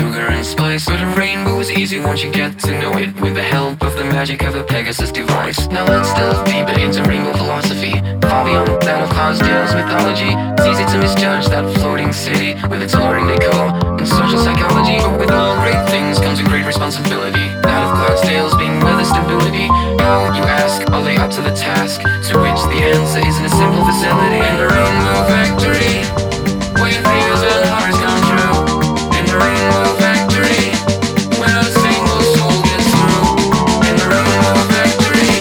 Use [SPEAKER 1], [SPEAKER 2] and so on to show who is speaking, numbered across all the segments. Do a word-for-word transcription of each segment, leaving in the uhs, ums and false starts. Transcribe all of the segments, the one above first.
[SPEAKER 1] sugar and spice. But a rainbow is easy once you get to know it, with the help of the magic of a Pegasus device. Now let's delve deeper into rainbow philosophy, far beyond that of Cloudsdale's mythology. It's easy to misjudge that floating city with its alluring decor and social psychology. But with all great things comes a great responsibility, that of Cloudsdale's being weather stability. How, you ask, are they up to the task? To which the answer is in a simple facility. In the Rainbow Factory, where fears and hearts come true. In the Rainbow Factory, when a single soul gets through. In the Rainbow Factory.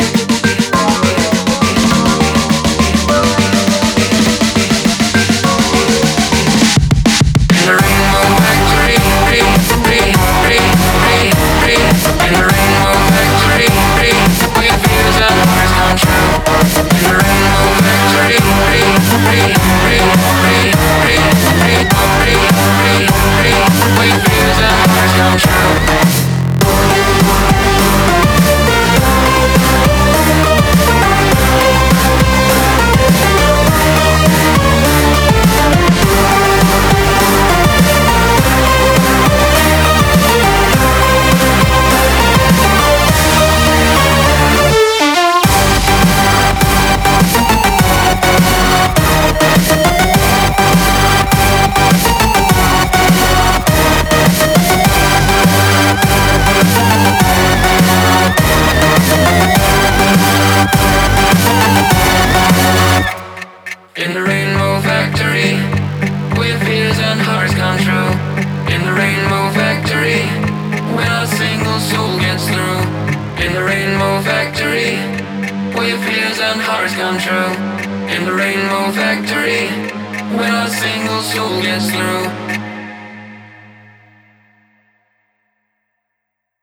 [SPEAKER 1] In the Rainbow Factory, re, re, re, re, re. In the Rainbow Factory, re, where fears and hearts come true. In the Rainbow Factory, re, re, re, re, re, re, re, re, re, where fears and hearts come true. In the Rainbow Factory, where fears and hearts come true. In the Rainbow Factory, when a single soul gets through. In the Rainbow Factory, where fears and hearts come true. In the Rainbow Factory, when a single soul gets through.